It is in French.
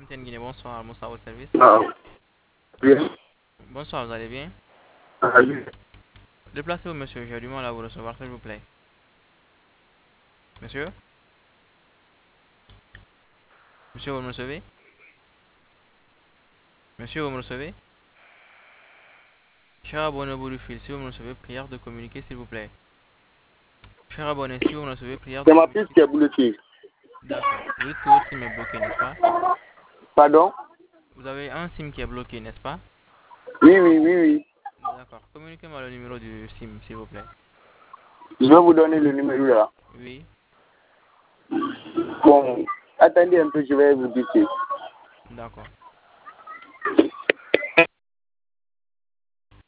MTN Guinée, bonsoir, Moussa au service. Ah, bien. Bonsoir, vous allez bien? Ah, oui. Déplacez-vous, monsieur, j'ai du mal à vous recevoir, s'il vous plaît. Monsieur? Monsieur, vous me recevez? Monsieur, vous me recevez? Cher abonné au bout du fil, si vous me recevez, prière de communiquer, s'il vous plaît. Cher abonné, si vous me recevez, prière de C'est ma piste communiquer. qui est bloquée. D'accord. Vous dites que votre SIM est bloqué, n'est-ce pas? Pardon? Vous avez un SIM qui est bloqué, n'est-ce pas? Oui, oui, oui, oui. D'accord. Communiquez-moi le numéro du SIM, s'il vous plaît. Je vais vous donner le numéro là. Oui. Bon, attendez un peu, je vais vous dire. D'accord.